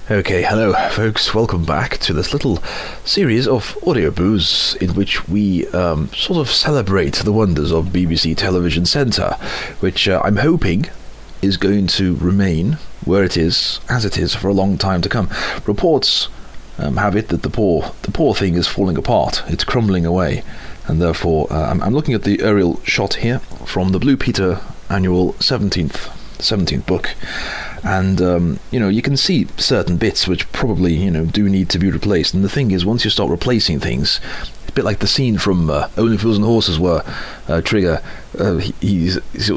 Okay, hello folks, welcome back to this little series of audio booze in which we sort of celebrate the wonders of BBC Television Centre, which I'm hoping is going to remain where it is, as it is, for a long time to come. Reports have it that the poor thing is falling apart, it's crumbling away, and therefore I'm looking at the aerial shot here from the Blue Peter Annual 17th book. And, you can see certain bits which probably, do need to be replaced. And the thing is, once you start replacing things, it's a bit like the scene from Only Fools and Horses where Trigger, he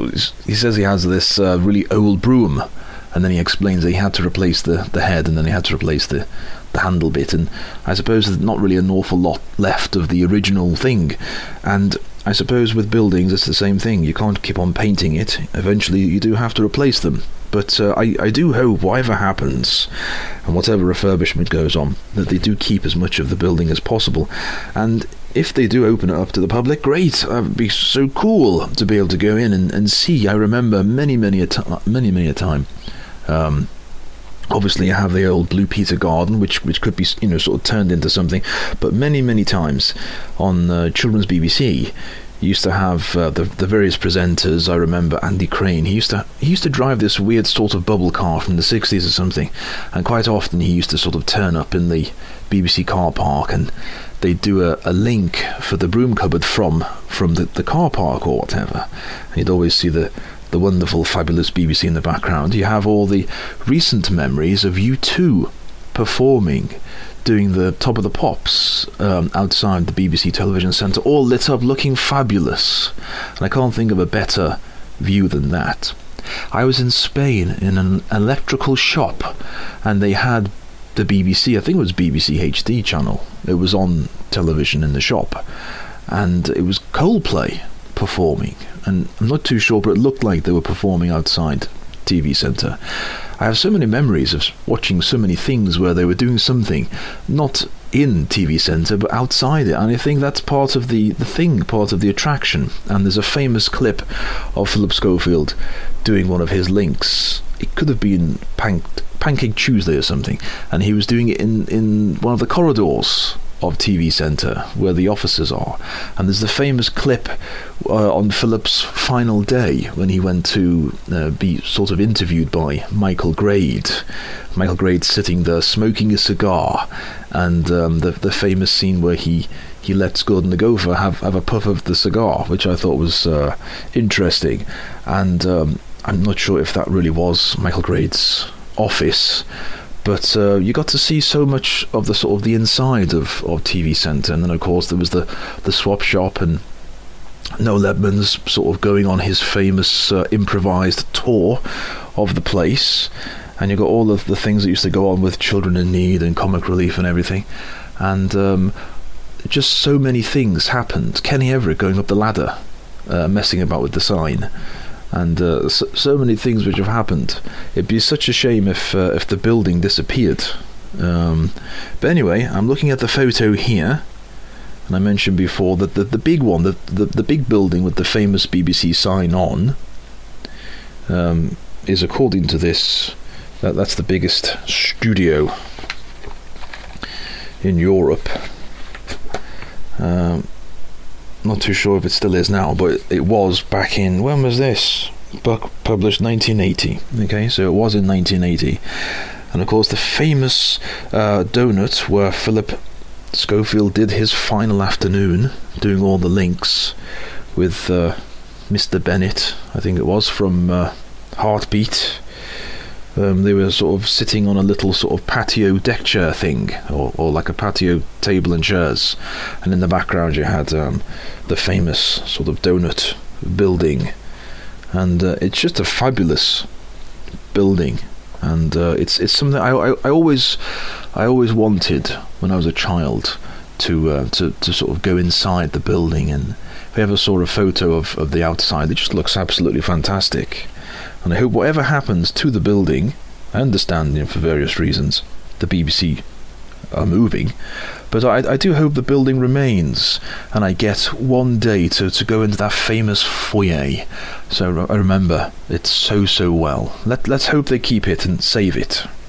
says he has this really old broom, and then he explains that he had to replace the head, and then he had to replace the handle bit. And I suppose there's not really an awful lot left of the original thing. And I suppose with buildings it's the same thing. You can't keep on painting it. Eventually you do have to replace them. But I do hope, whatever happens and whatever refurbishment goes on, that they do keep as much of the building as possible. And if they do open it up to the public, great. It would be so cool to be able to go in and see. I remember many a time. Obviously, you have the old Blue Peter Garden, which could be sort of turned into something. But many times on Children's BBC, you used to have the various presenters. I remember Andy Crane. He used to drive this weird sort of bubble car from the 60s or something, and quite often he used to sort of turn up in the BBC car park, and they'd do a link for the broom cupboard from the car park or whatever. And you'd always see the wonderful, fabulous BBC in the background. You have all the recent memories of U2 performing, doing the Top of the Pops outside the BBC Television Centre, all lit up, looking fabulous. And I can't think of a better view than that. I was in Spain in an electrical shop, and they had the BBC, I think it was BBC HD channel. It was on television in the shop, and it was Coldplay performing. And I'm not too sure, but it looked like they were performing outside TV Centre. I have so many memories of watching so many things where they were doing something not in TV Centre but outside it, and I think that's part of the thing, part of the attraction. And there's a famous clip of Philip Schofield doing one of his links. It could have been Pancake Tuesday or something, and he was doing it in one of the corridors of TV Centre where the offices are. And there's the famous clip on Philip's final day when he went to be sort of interviewed by Michael Grade. Michael Grade sitting there smoking a cigar, and the famous scene where he lets Gordon the Gopher have a puff of the cigar, which I thought was interesting. And I'm not sure if that really was Michael Grade's office, but you got to see so much of the sort of the inside of TV Centre. And then of course there was the swap shop, and Noel Edmonds sort of going on his famous improvised tour of the place. And you got all of the things that used to go on with Children in Need and Comic Relief and everything. And just so many things happened. Kenny Everett going up the ladder, messing about with the sign. And so many things which have happened. It'd be such a shame if the building disappeared. But anyway, I'm looking at the photo here, and I mentioned before that the big one, the big building with the famous BBC sign on, is, according to this, that's the biggest studio in Europe. Not too sure if it still is now, but it was back in, when was this book published? 1980. Okay, so it was in 1980. And of course the famous donut where Philip Schofield did his final afternoon doing all the links with Mr. Bennett, I think it was, from Heartbeat. They were sort of sitting on a little sort of patio deck chair thing, or like a patio table and chairs, and in the background you had the famous sort of donut building, and it's just a fabulous building. And it's something I always wanted when I was a child to sort of go inside the building. And if I ever saw a photo of the outside, it just looks absolutely fantastic. And I hope whatever happens to the building, I understand, for various reasons, the BBC are moving, but I do hope the building remains, and I get one day to go into that famous foyer. So I remember it so well. Let's hope they keep it and save it.